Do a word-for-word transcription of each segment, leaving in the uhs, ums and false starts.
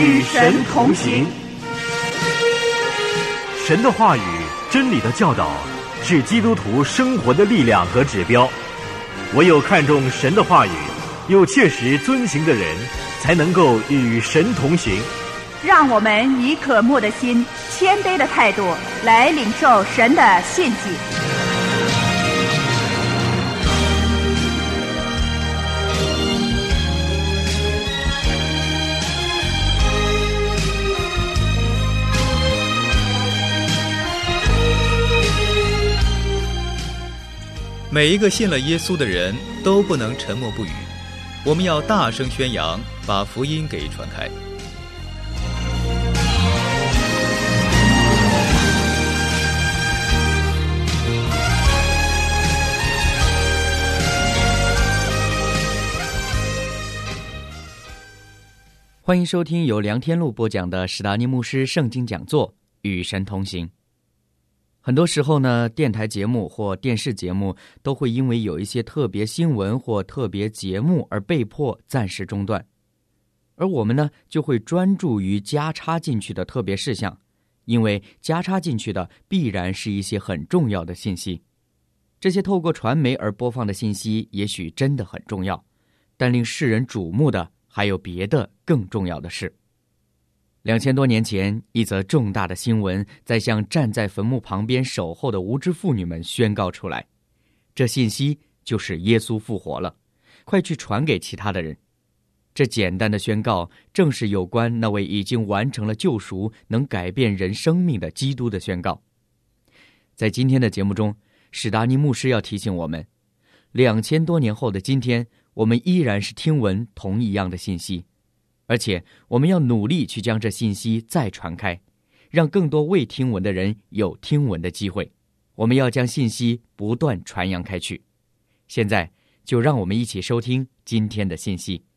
与神同行。神的话语、真理的教导是基督徒生活的力量和指标。唯有看重神的话语，又切实遵行的人，才能够与神同行。 让我们以渴慕的心、谦卑的态度来领受神的信息。 每一个信了耶稣的人都不能沉默不语，我们要大声宣扬，把福音给传开。 欢迎收听由梁天禄播讲的史达尼牧师圣经讲座《与神同行》。很多时候呢，电台节目或电视节目都会因为有一些特别新闻或特别节目而被迫暂时中断，而我们呢就会专注于加插进去的特别事项，因为加插进去的必然是一些很重要的信息。这些透过传媒而播放的信息也许真的很重要，但令世人瞩目的还有别的更重要的事。两千多年前，一则重大的新闻在向站在坟墓旁边守候的无知妇女们宣告出来，这信息就是耶稣复活了，快去传给其他的人。这简单的宣告正是有关那位已经完成了救赎、能改变人生命的基督的宣告。在今天的节目中，史达尼牧师要提醒我们，两千多年后的今天，我们依然是听闻同一样的信息，而且我们要努力去将这信息再传开，让更多未听闻的人有听闻的机会。我们要将信息不断传扬开去。现在就让我们一起收听今天的信息。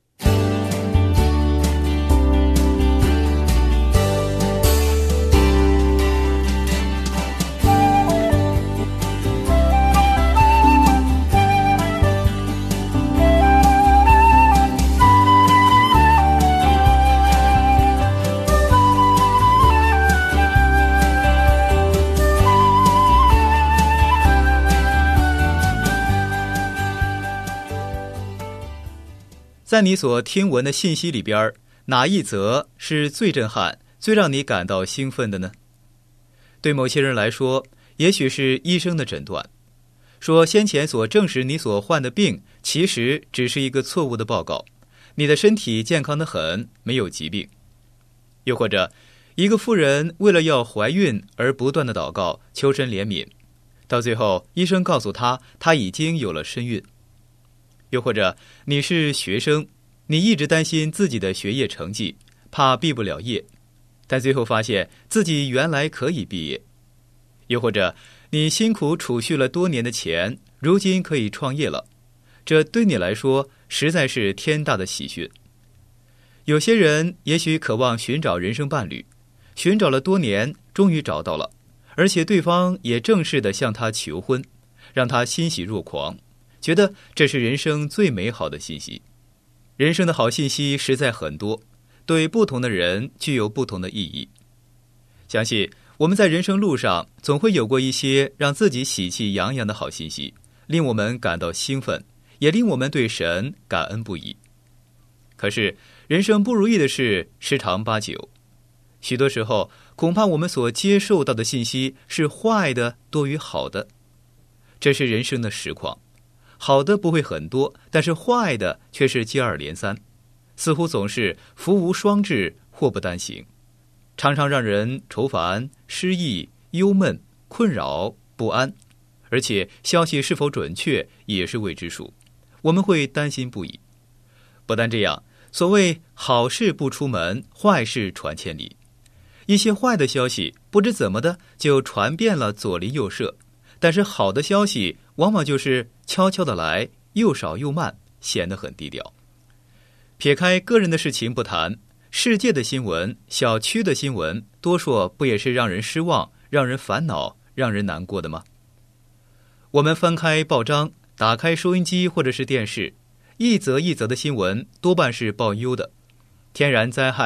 在你所听闻的信息里边，哪一则是最震撼、最让你感到兴奋的呢？对某些人来说，也许是医生的诊断，说先前所证实你所患的病其实只是一个错误的报告，你的身体健康得很，没有疾病。又或者一个妇人为了要怀孕而不断的祷告，求神怜悯，到最后医生告诉她她已经有了身孕。又或者你是学生，你一直担心自己的学业成绩，怕毕不了业，但最后发现自己原来可以毕业。又或者你辛苦储蓄了多年的钱，如今可以创业了，这对你来说实在是天大的喜讯。有些人也许渴望寻找人生伴侣，寻找了多年，终于找到了，而且对方也正式地向他求婚，让他欣喜若狂，觉得这是人生最美好的信息。人生的好信息实在很多，对不同的人具有不同的意义。相信我们在人生路上总会有过一些让自己喜气洋洋的好信息，令我们感到兴奋，也令我们对神感恩不已。可是人生不如意的事十常八九，许多时候恐怕我们所接受到的信息是坏的多于好的，这是人生的实况。好的不会很多，但是坏的却是接二连三，似乎总是福无双至，祸不单行，常常让人愁烦、失意、忧闷、困扰、不安，而且消息是否准确也是未知数，我们会担心不已。不但这样，所谓好事不出门，坏事传千里，一些坏的消息不知怎么的就传遍了左邻右舍，但是好的消息往往就是悄悄的来，又少又慢，显得很低调。撇开个人的事情不谈，世界的新闻、小区的新闻，多说不也是让人失望、让人烦恼、让人难过的吗？我们翻开报章，打开收音机或者是电视，一则一则的新闻多半是报忧的，天然灾害、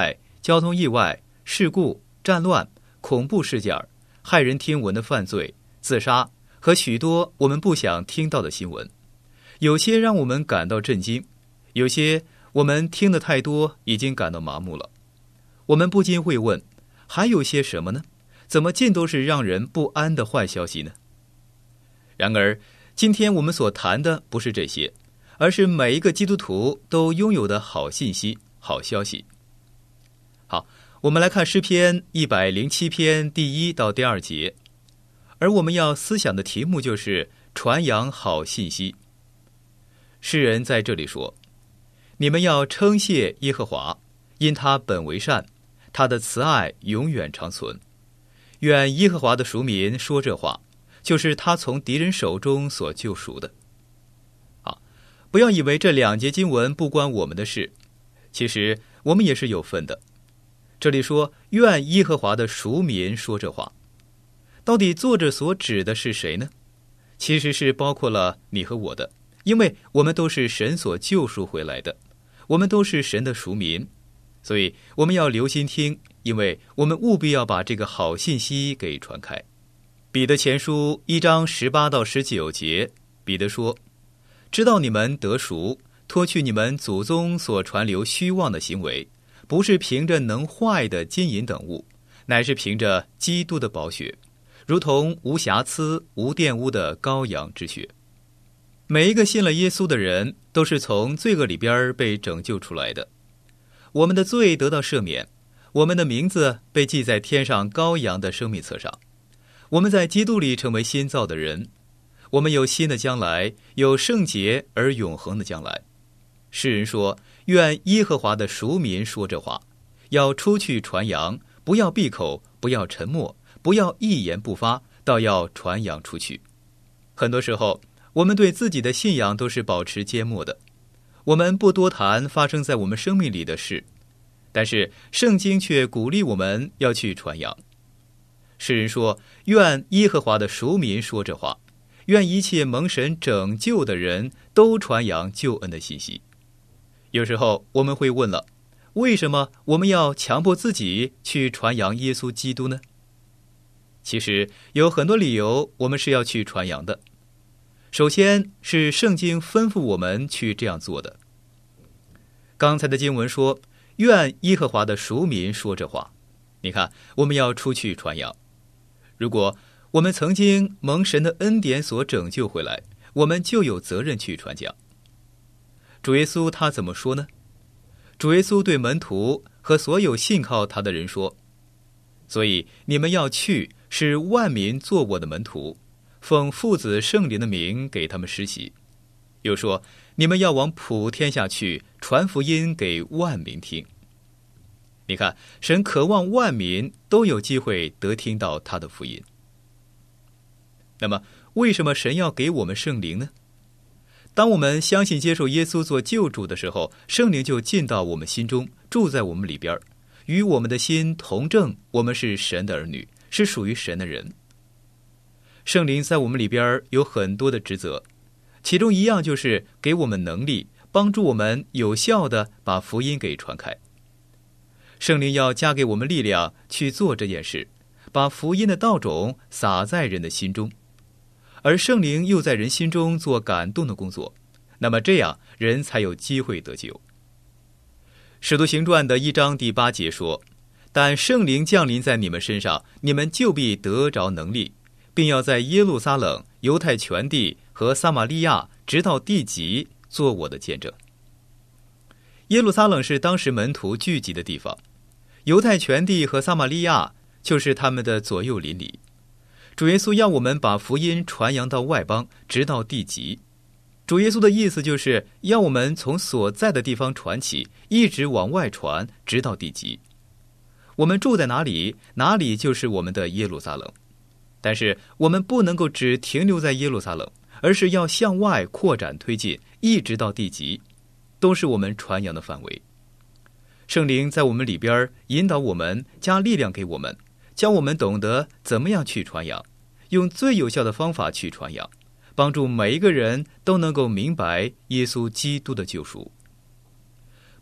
交通意外、事故、战乱、恐怖事件、骇人听闻的犯罪、自杀和许多我们不想听到的新闻。有些让我们感到震惊，有些我们听得太多，已经感到麻木了。我们不禁会问，还有些什么呢？怎么尽都是让人不安的坏消息呢？然而，今天我们所谈的不是这些，而是每一个基督徒都拥有的好信息、好消息。好，我们来看诗篇一百零七篇第一到第二节，而我们要思想的题目就是传扬好信息。诗人在这里说，你们要称谢耶和华，因他本为善，他的慈爱永远长存。愿耶和华的赎民说这话，就是他从敌人手中所救赎的。好，不要以为这两节经文不关我们的事，其实我们也是有份的。这里说愿耶和华的赎民说这话，到底作者所指的是谁呢？其实是包括了你和我的，因为我们都是神所救赎回来的，我们都是神的赎民，所以我们要留心听，因为我们务必要把这个好信息给传开。彼得前书一章十八到十九节，彼得说，知道你们得赎，脱去你们祖宗所传流虚妄的行为，不是凭着能坏的金银等物，乃是凭着基督的宝血，如同无瑕疵无玷污的羔羊之血。每一个信了耶稣的人都是从罪恶里边被拯救出来的，我们的罪得到赦免，我们的名字被记在天上羔羊的生命册上，我们在基督里成为新造的人，我们有新的将来，有圣洁而永恒的将来。诗人说，愿耶和华的赎民说这话，要出去传扬，不要闭口，不要沉默，不要一言不发，倒要传扬出去。很多时候我们对自己的信仰都是保持缄默的，我们不多谈发生在我们生命里的事，但是圣经却鼓励我们要去传扬。诗人说，愿耶和华的赎民说这话，愿一切蒙神拯救的人都传扬救恩的信息。有时候我们会问了，为什么我们要强迫自己去传扬耶稣基督呢？其实有很多理由我们是要去传扬的。首先是圣经吩咐我们去这样做的。刚才的经文说，愿耶和华的赎民说这话，你看，我们要出去传扬。如果我们曾经蒙神的恩典所拯救回来，我们就有责任去传讲。主耶稣他怎么说呢？主耶稣对门徒和所有信靠他的人说，所以你们要去，使万民做我的门徒，奉父子圣灵的名给他们施洗。又说，你们要往普天下去，传福音给万民听。你看，神渴望万民都有机会得听到他的福音。那么为什么神要给我们圣灵呢？当我们相信接受耶稣做救主的时候，圣灵就进到我们心中，住在我们里边，与我们的心同证，我们是神的儿女，是属于神的人。圣灵在我们里边有很多的职责，其中一样就是给我们能力，帮助我们有效地把福音给传开。圣灵要加给我们力量去做这件事，把福音的道种撒在人的心中，而圣灵又在人心中做感动的工作，那么这样人才有机会得救。使徒行传的一章第八节说，但圣灵降临在你们身上，你们就必得着能力，并要在耶路撒冷、犹太全地和撒玛利亚直到地极做我的见证。耶路撒冷是当时门徒聚集的地方，犹太全地和撒玛利亚就是他们的左右邻里。主耶稣要我们把福音传扬到外邦，直到地极。主耶稣的意思就是要我们从所在的地方传起，一直往外传，直到地极。我们住在哪里，哪里就是我们的耶路撒冷。但是我们不能够只停留在耶路撒冷，而是要向外扩展推进，一直到地极，都是我们传扬的范围。圣灵在我们里边引导我们，加力量给我们，教我们懂得怎么样去传扬，用最有效的方法去传扬，帮助每一个人都能够明白耶稣基督的救赎。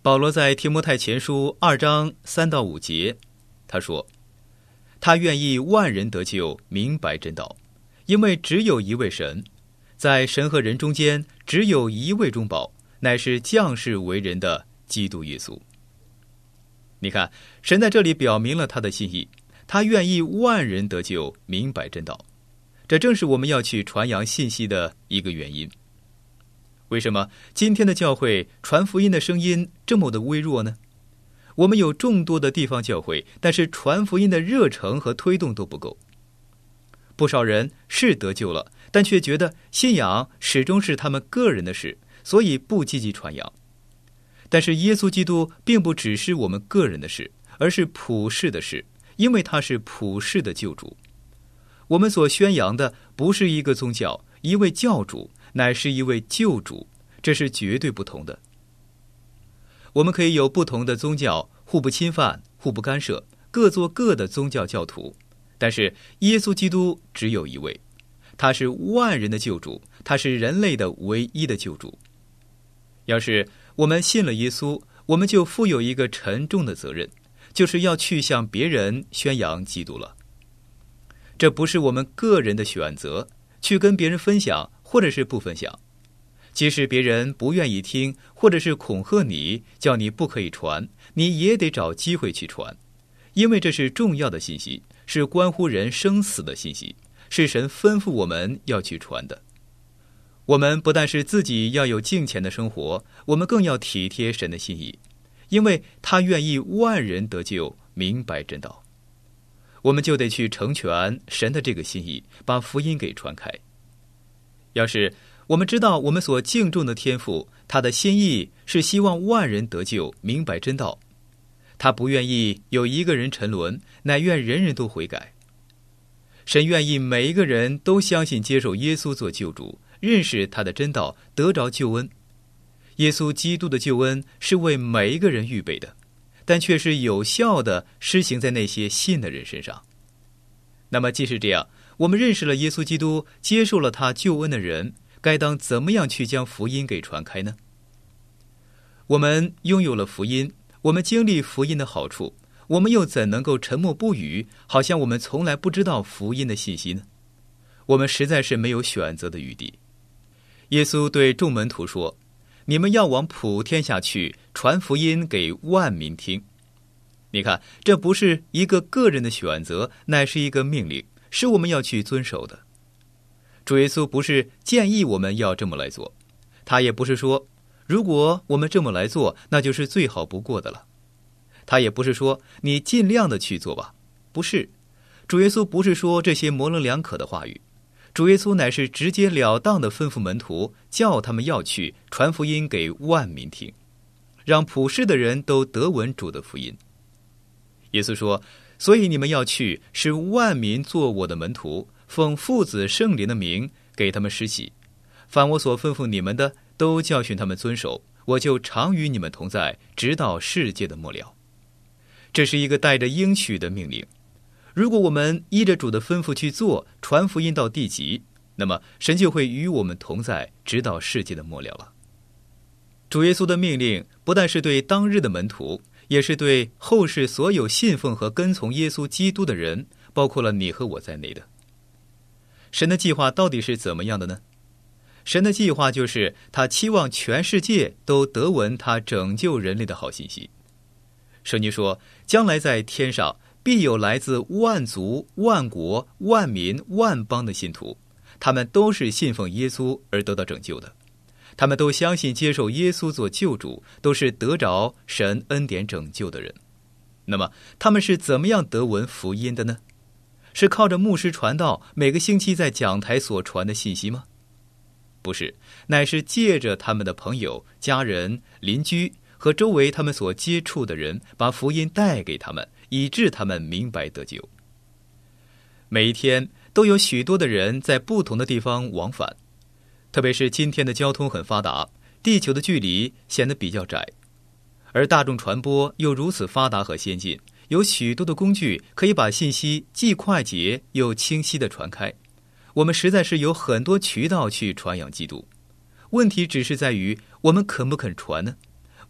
保罗在提摩太前书二章三到五节，他说：他愿意万人得救，明白真道，因为只有一位神，在神和人中间只有一位中保，乃是降世为人的基督耶稣。你看，神在这里表明了他的心意，他愿意万人得救，明白真道。这正是我们要去传扬信息的一个原因。为什么今天的教会传福音的声音这么的微弱呢？我们有众多的地方教会，但是传福音的热诚和推动都不够。不少人是得救了，但却觉得信仰始终是他们个人的事，所以不积极传扬。但是耶稣基督并不只是我们个人的事，而是普世的事，因为他是普世的救主。我们所宣扬的不是一个宗教，一位教主，乃是一位救主，这是绝对不同的。我们可以有不同的宗教，互不侵犯，互不干涉，各做各的宗教教徒，但是耶稣基督只有一位，他是万人的救主，他是人类的唯一的救主。要是我们信了耶稣，我们就负有一个沉重的责任，就是要去向别人宣扬基督了。这不是我们个人的选择，去跟别人分享或者是不分享。即使别人不愿意听，或者是恐吓你，叫你不可以传，你也得找机会去传，因为这是重要的信息，是关乎人生死的信息，是神吩咐我们要去传的。我们不但是自己要有敬虔的生活，我们更要体贴神的心意，因为他愿意万人得救，明白真道。我们就得去成全神的这个心意，把福音给传开。要是我们知道我们所敬重的天父，他的心意是希望万人得救，明白真道，他不愿意有一个人沉沦，乃愿人人都悔改。神愿意每一个人都相信接受耶稣做救主，认识他的真道，得着救恩。耶稣基督的救恩是为每一个人预备的，但却是有效的施行在那些信的人身上。那么既是这样，我们认识了耶稣基督，接受了他救恩的人，该当怎么样去将福音给传开呢？我们拥有了福音，我们经历福音的好处，我们又怎能够沉默不语，好像我们从来不知道福音的信息呢？我们实在是没有选择的余地。耶稣对众门徒说：你们要往普天下去，传福音给万民听。你看，这不是一个个人的选择，乃是一个命令，是我们要去遵守的。主耶稣不是建议我们要这么来做，他也不是说如果我们这么来做，那就是最好不过的了。他也不是说你尽量的去做吧，不是。主耶稣不是说这些模棱两可的话语，主耶稣乃是直截了当的吩咐门徒，叫他们要去传福音给万民听，让普世的人都得闻主的福音。耶稣说：所以你们要去，使万民做我的门徒，奉父子圣灵的名给他们施洗，凡我所吩咐你们的，都教训他们遵守，我就常与你们同在，直到世界的末了。这是一个带着应许的命令。如果我们依着主的吩咐去做，传福音到地极，那么神就会与我们同在，直到世界的末了了。主耶稣的命令不但是对当日的门徒，也是对后世所有信奉和跟从耶稣基督的人，包括了你和我在内的。神的计划到底是怎么样的呢？神的计划就是他期望全世界都得闻他拯救人类的好信息。圣经说，将来在天上必有来自万族、万国、万民、万邦的信徒，他们都是信奉耶稣而得到拯救的，他们都相信接受耶稣做救主，都是得着神恩典拯救的人。那么他们是怎么样得闻福音的呢？是靠着牧师传道，每个星期在讲台所传的信息吗？不是，乃是借着他们的朋友、家人、邻居和周围他们所接触的人，把福音带给他们，以致他们明白得救。每一天都有许多的人在不同的地方往返，特别是今天的交通很发达，地球的距离显得比较窄，而大众传播又如此发达和先进，有许多的工具可以把信息既快捷又清晰地传开。我们实在是有很多渠道去传扬基督，问题只是在于我们肯不肯传呢？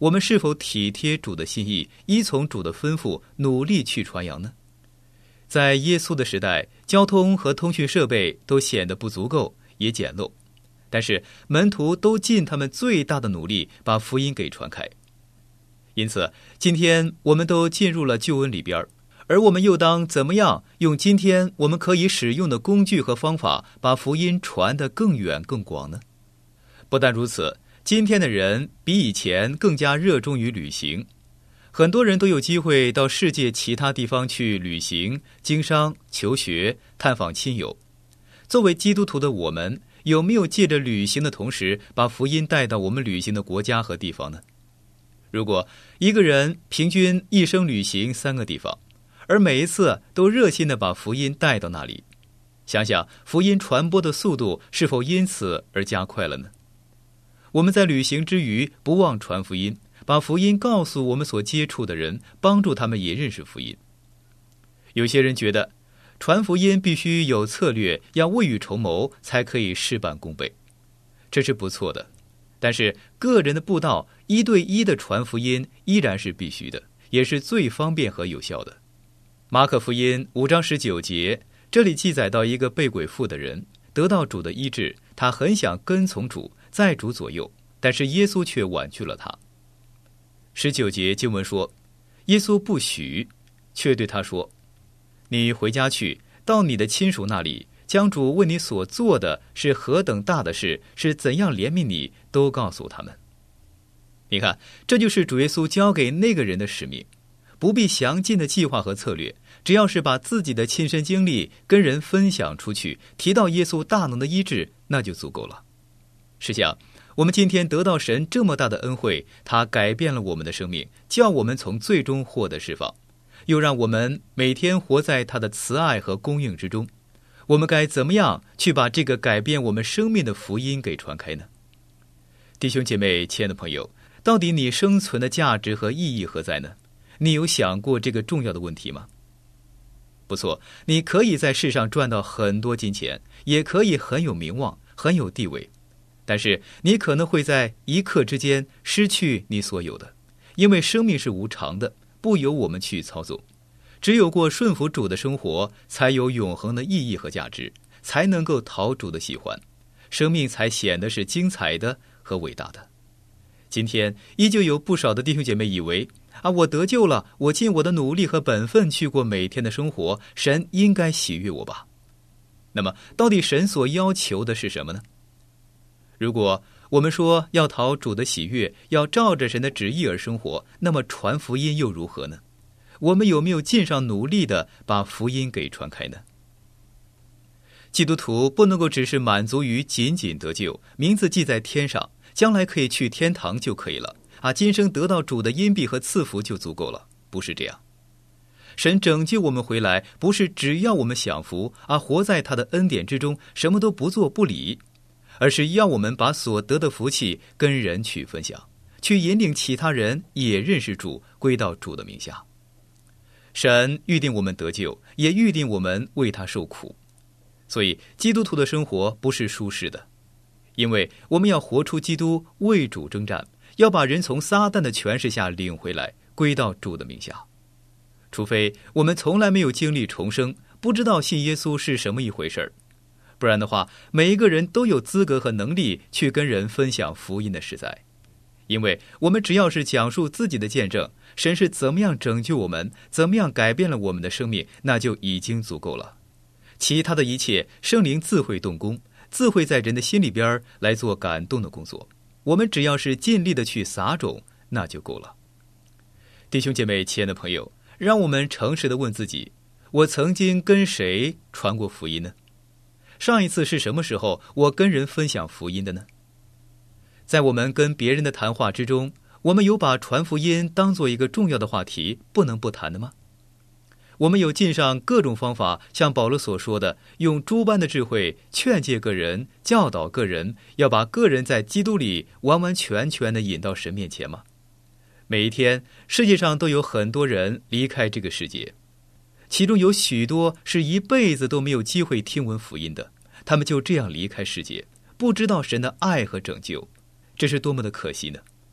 我们是否体贴主的心意，依从主的吩咐，努力去传扬呢？在耶稣的时代，交通和通讯设备都显得不足够，也简陋，但是门徒都尽他们最大的努力把福音给传开。因此今天我们都进入了救恩里边，而我们又当怎么样用今天我们可以使用的工具和方法，把福音传得更远更广呢？不但如此，今天的人比以前更加热衷于旅行，很多人都有机会到世界其他地方去旅行、经商、求学、探访亲友。作为基督徒的我们，有没有借着旅行的同时，把福音带到我们旅行的国家和地方呢？如果一个人平均一生旅行三个地方，而每一次都热心地把福音带到那里，想想福音传播的速度是否因此而加快了呢？我们在旅行之余，不忘传福音，把福音告诉我们所接触的人，帮助他们也认识福音。有些人觉得传福音必须有策略，要未雨绸缪，才可以事半功倍，这是不错的。但是个人的布道，一对一的传福音依然是必须的，也是最方便和有效的。马可福音五章十九节，这里记载到一个被鬼附的人得到主的医治，他很想跟从主，在主左右，但是耶稣却婉拒了他。十九节经文说，耶稣不许，却对他说，你回家去，到你的亲属那里，将主为你所做的是何等大的事，是怎样怜悯你，都告诉他们。你看，这就是主耶稣交给那个人的使命，不必详尽的计划和策略，只要是把自己的亲身经历跟人分享出去，提到耶稣大能的医治，那就足够了。试想，我们今天得到神这么大的恩惠，他改变了我们的生命，叫我们从最终获得释放，又让我们每天活在他的慈爱和供应之中，我们该怎么样去把这个改变我们生命的福音给传开呢？弟兄姐妹，亲爱的朋友，到底你生存的价值和意义何在呢？你有想过这个重要的问题吗？不错，你可以在世上赚到很多金钱，也可以很有名望，很有地位，但是你可能会在一刻之间失去你所有的，因为生命是无常的，不由我们去操纵。只有过顺服主的生活，才有永恒的意义和价值，才能够讨主的喜欢，生命才显得是精彩的和伟大的。今天依旧有不少的弟兄姐妹以为啊，我得救了，我尽我的努力和本分去过每天的生活，神应该喜悦我吧？那么到底神所要求的是什么呢？如果我们说要讨主的喜悦，要照着神的旨意而生活，那么传福音又如何呢？我们有没有尽上努力的把福音给传开呢？基督徒不能够只是满足于仅仅得救，名字记在天上，将来可以去天堂就可以了啊！今生得到主的荫庇和赐福就足够了，不是这样。神拯救我们回来，不是只要我们享福啊，活在他的恩典之中，什么都不做不理，而是要我们把所得的福气跟人去分享，去引领其他人也认识主，归到主的名下。神预定我们得救，也预定我们为他受苦，所以基督徒的生活不是舒适的，因为我们要活出基督，为主征战，要把人从撒旦的权势下领回来，归到主的名下。除非我们从来没有经历重生，不知道信耶稣是什么一回事儿，不然的话，每一个人都有资格和能力去跟人分享福音的实在。因为我们只要是讲述自己的见证，神是怎么样拯救我们，怎么样改变了我们的生命，那就已经足够了。其他的一切，圣灵自会动工，自会在人的心里边来做感动的工作，我们只要是尽力的去撒种，那就够了。弟兄姐妹，亲爱的朋友，让我们诚实的问自己，我曾经跟谁传过福音呢？上一次是什么时候我跟人分享福音的呢？在我们跟别人的谈话之中，我们有把传福音当做一个重要的话题不能不谈的吗？我们有尽上各种方法，像保罗所说的，用诸般的智慧劝诫个人，教导个人，要把个人在基督里完完全全地引到神面前吗？每一天世界上都有很多人离开这个世界，其中有许多是一辈子都没有机会听闻福音的，他们就这样离开世界，不知道神的爱和拯救，这是多么的可惜呢？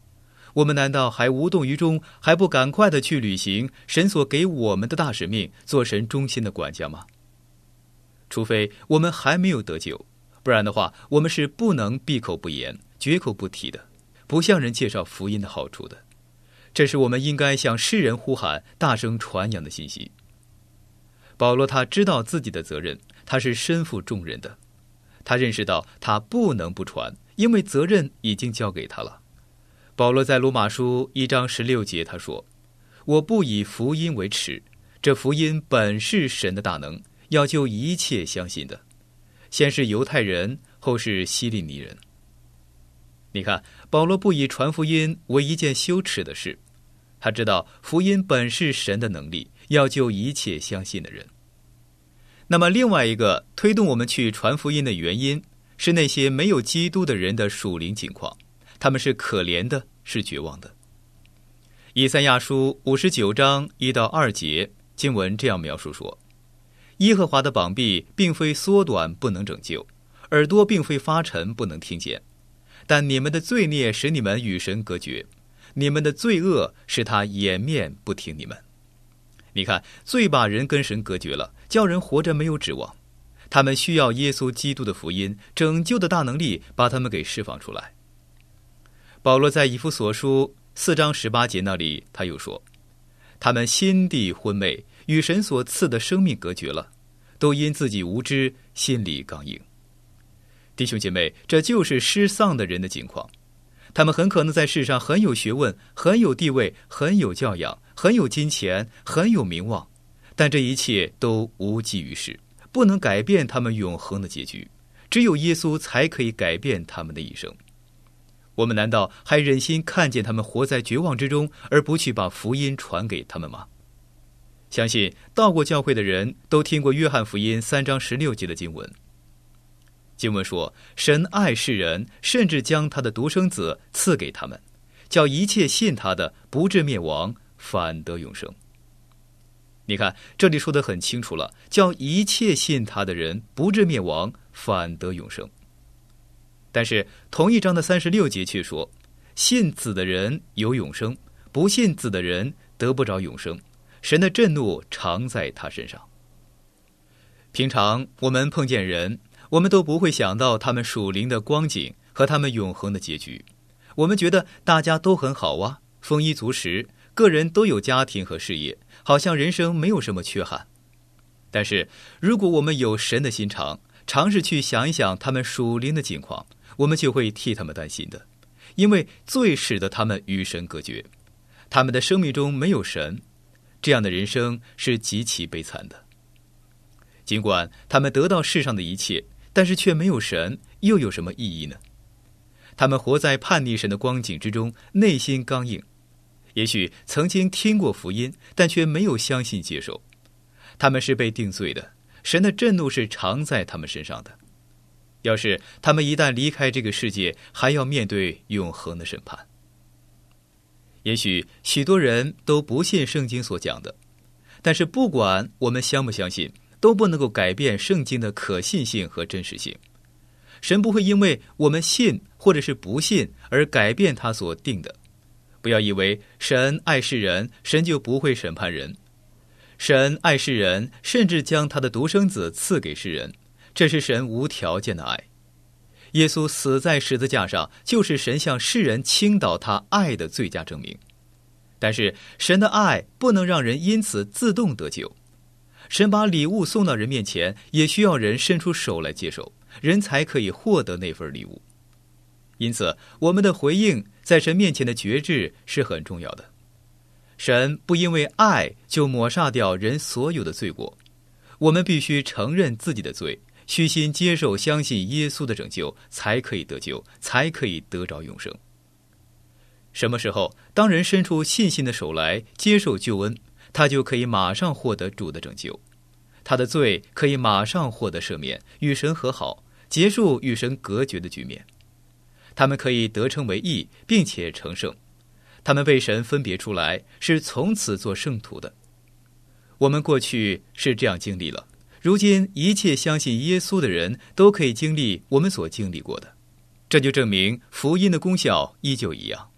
我们难道还无动于衷，还不赶快的去履行神所给我们的大使命，做神忠心的管家吗？除非我们还没有得救，不然的话，我们是不能闭口不言，绝口不提的，不向人介绍福音的好处的。这是我们应该向世人呼喊、大声传扬的信息。保罗他知道自己的责任，他是身负重任的，他认识到他不能不传，因为责任已经交给他了。保罗在罗马书一章十六节他说：我不以福音为耻，这福音本是神的大能，要救一切相信的，先是犹太人，后是希利尼人。你看，保罗不以传福音为一件羞耻的事，他知道福音本是神的能力，要救一切相信的人。那么另外一个推动我们去传福音的原因，是那些没有基督的人的属灵境况，他们是可怜的，是绝望的。以赛亚书五十九章一到二节经文这样描述说：耶和华的膀臂并非缩短不能拯救，耳朵并非发沉不能听见，但你们的罪孽使你们与神隔绝，你们的罪恶使他掩面不听你们。你看，罪把人跟神隔绝了，叫人活着没有指望。他们需要耶稣基督的福音，拯救的大能力把他们给释放出来。保罗在以弗所书四章十八节那里他又说：他们心地昏昧，与神所赐的生命隔绝了，都因自己无知，心里刚硬。弟兄姐妹，这就是失丧的人的境况。他们很可能在世上很有学问，很有地位，很有教养，很有金钱，很有名望，但这一切都无济于事，不能改变他们永恒的结局。只有耶稣才可以改变他们的一生。我们难道还忍心看见他们活在绝望之中，而不去把福音传给他们吗？相信到过教会的人都听过约翰福音三章十六节的经文。经文说，神爱世人，甚至将他的独生子赐给他们，叫一切信他的不至灭亡，反得永生。你看，这里说得很清楚了，叫一切信他的人不至灭亡，反得永生。但是同一章的三十六节却说，信子的人有永生，不信子的人得不着永生，神的震怒常在他身上。平常我们碰见人，我们都不会想到他们属灵的光景和他们永恒的结局。我们觉得大家都很好啊，丰衣足食，个人都有家庭和事业，好像人生没有什么缺憾。但是如果我们有神的心肠，尝试去想一想他们属灵的境况，我们就会替他们担心的。因为罪使得他们与神隔绝，他们的生命中没有神，这样的人生是极其悲惨的。尽管他们得到世上的一切，但是却没有神，又有什么意义呢？他们活在叛逆神的光景之中，内心刚硬，也许曾经听过福音，但却没有相信接受。他们是被定罪的，神的震怒是常在他们身上的。要是他们一旦离开这个世界，还要面对永恒的审判。也许许多人都不信圣经所讲的，但是不管我们相不相信，都不能够改变圣经的可信性和真实性。神不会因为我们信或者是不信而改变他所定的。不要以为神爱世人，神就不会审判人。神爱世人，甚至将他的独生子赐给世人，这是神无条件的爱。耶稣死在十字架上，就是神向世人倾倒他爱的最佳证明。但是神的爱不能让人因此自动得救。神把礼物送到人面前，也需要人伸出手来接受，人才可以获得那份礼物。因此我们的回应在神面前的觉知是很重要的。神不因为爱就抹杀掉人所有的罪过，我们必须承认自己的罪，虚心接受相信耶稣的拯救，才可以得救，才可以得着永生。什么时候当人伸出信心的手来接受救恩，他就可以马上获得主的拯救，他的罪可以马上获得赦免，与神和好，结束与神隔绝的局面。他们可以得称为义，并且成圣。他们被神分别出来，是从此做圣徒的。我们过去是这样经历了，如今一切相信耶稣的人都可以经历我们所经历过的，这就证明福音的功效依旧一样。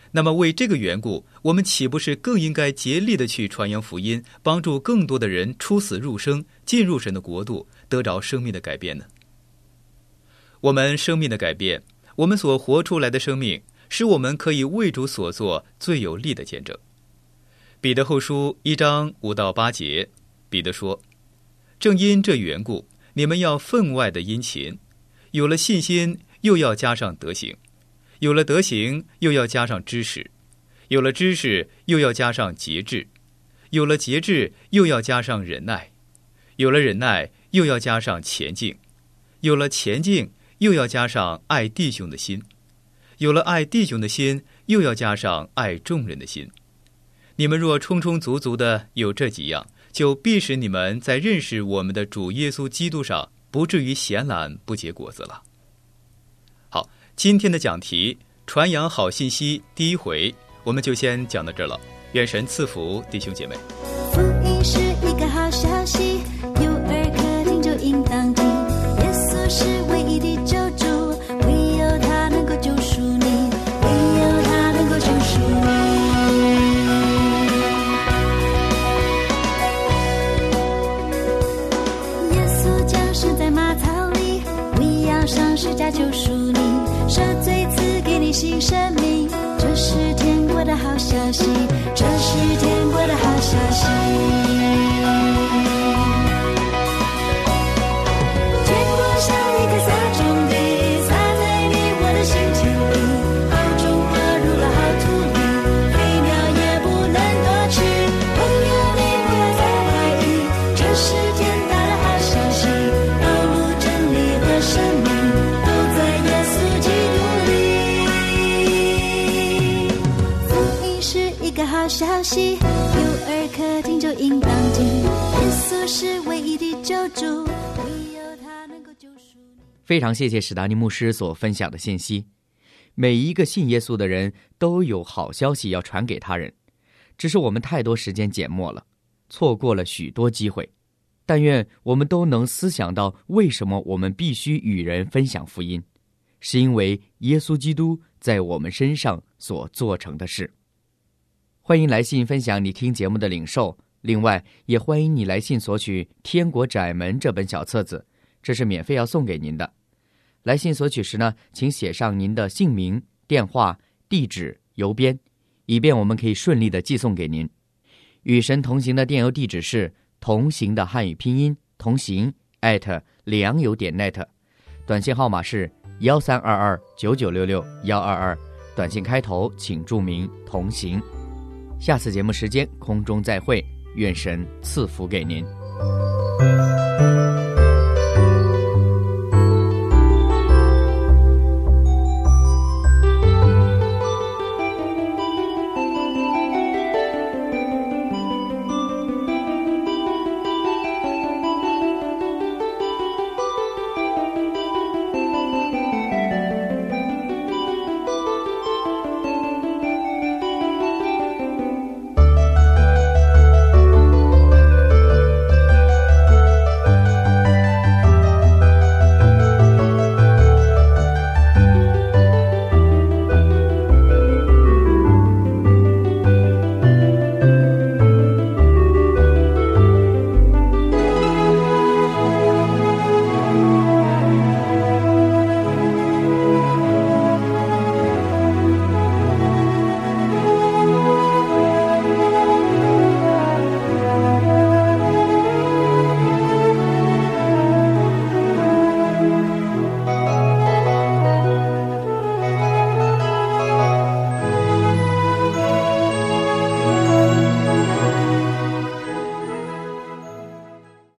那么为这个缘故，我们岂不是更应该竭力地去传扬福音，帮助更多的人出死入生，进入神的国度，得着生命的改变呢？我们生命的改变，我们所活出来的生命，使我们可以为主所做最有力的见证。彼得后书一章五到八节，彼得说：正因这缘故，你们要分外的殷勤，有了信心，又要加上德行；有了德行，又要加上知识；有了知识，又要加上节制；有了节制，又要加上忍耐；有了忍耐，又要加上前进；有了前进，又要加上爱弟兄的心；有了爱弟兄的心，又要加上爱众人的心。你们若充充足足的有这几样，就必使你们在认识我们的主耶稣基督上，不至于闲懒不结果子了。好，今天的讲题传扬好信息第一回，我们就先讲到这儿了。愿神赐福弟兄姐妹。 福音是一个好消息，有耳可听就应当听。耶稣是唯一的救主，唯有他能够救赎你，唯有他能够救赎你。耶稣降生在马槽里，为要上十架救赎你，赦罪赐给你新生命。这是天国的好消息，这是天国的好消息。天国像一颗撒种地，撒在你我的心田里，好种落入了好土里，飞鸟也不能夺去。朋友你不要再怀疑，这是天大的好消息，道路真理和生命都在耶稣基督里。一个好消息，有耳可听就应当听。耶稣是唯一的救主，唯有他能够救赎你。 非常谢谢史达尼牧师所分享的信息。每一个信耶稣的人都有好消息要传给他人，只是我们太多时间缄默了，错过了许多机会。但愿我们都能思想到，为什么我们必须与人分享福音，是因为耶稣基督在我们身上所做成的事。欢迎来信分享你听节目的领受，另外也欢迎你来信索取《天国窄门》这本小册子，这是免费要送给您的。来信索取时呢，请写上您的姓名、电话、地址、邮编，以便我们可以顺利的寄送给您。与神同行的电邮地址是同行的汉语拼音同行 at 良友点 net， 短信号码是幺三二二九九六六幺二二，短信开头请注明同行。下次节目时间空中再会，愿神赐福给您。